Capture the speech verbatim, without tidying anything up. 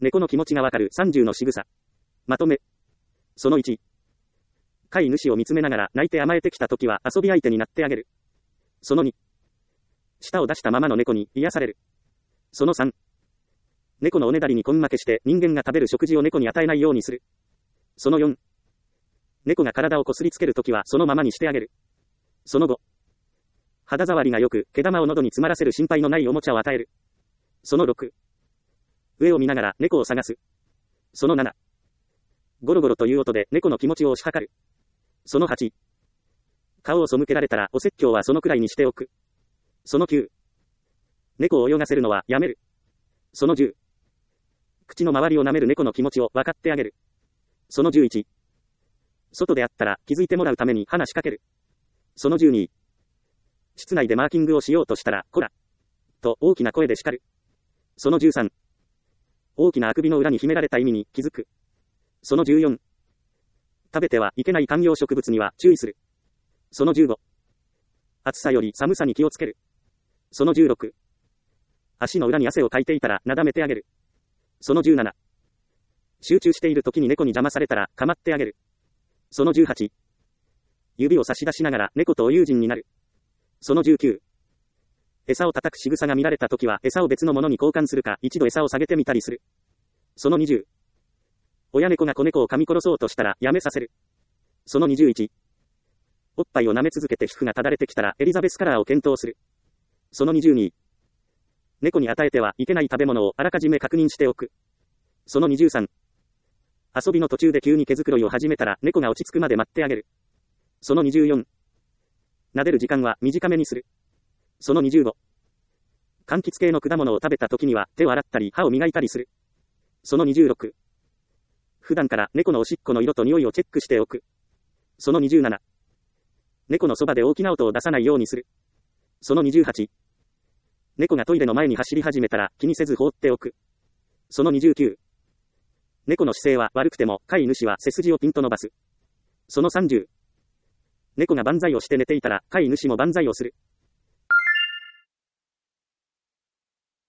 猫の気持ちがわかるさんじゅうの仕草。まとめ。そのいち。飼い主を見つめながら泣いて甘えてきたときは遊び相手になってあげる。そのに。舌を出したままの猫に癒される。そのさん。猫のおねだりに根負けして人間が食べる食事を猫に与えないようにする。そのよん。猫が体をこすりつけるときはそのままにしてあげる。そのご。肌触りが良く、毛玉を喉に詰まらせる心配のないおもちゃを与える。そのろく。上を見ながら猫を探す。そのなな。ゴロゴロという音で猫の気持ちを推し量る。そのはち。顔を背けられたらお説教はそのくらいにしておく。そのきゅう。猫を泳がせるのはやめる。そのじゅう。口の周りを舐める猫の気持ちを分かってあげる。そのじゅういち。外であったら気づいてもらうために話しかける。そのじゅうに。室内でマーキングをしようとしたら、こらと大きな声で叱る。そのじゅうさん。大きなあくびの裏に秘められた意味に気づく。そのじゅうよん。食べてはいけない観葉植物には注意する。そのじゅうご。暑さより寒さに気をつける。そのじゅうろく。足の裏に汗をかいていたらなだめてあげる。そのじゅうなな。集中している時に猫に邪魔されたら構ってあげる。そのじゅうはち。指を差し出しながら猫とお友人になる。そのじゅうきゅう。餌を叩く仕草が見られた時は餌を別のものに交換するか一度餌を下げてみたりする。そのにじゅう。親猫が子猫を噛み殺そうとしたらやめさせる。そのにじゅういち。おっぱいを舐め続けて皮膚がただれてきたらエリザベスカラーを検討する。そのにじゅうに。猫に与えてはいけない食べ物をあらかじめ確認しておく。そのにじゅうさん。遊びの途中で急に毛づくろいを始めたら猫が落ち着くまで待ってあげる。そのにじゅうよん。撫でる時間は短めにする。そのにじゅうご。柑橘系の果物を食べた時には手を洗ったり歯を磨いたりする。そのにじゅうろく。普段から猫のおしっこの色と匂いをチェックしておく。そのにじゅうなな。猫のそばで大きな音を出さないようにする。そのにじゅうはち。猫がトイレの前に走り始めたら気にせず放っておく。そのにじゅうきゅう。猫の姿勢は悪くても飼い主は背筋をピンと伸ばす。そのさんじゅう。猫が万歳をして寝ていたら飼い主も万歳をする。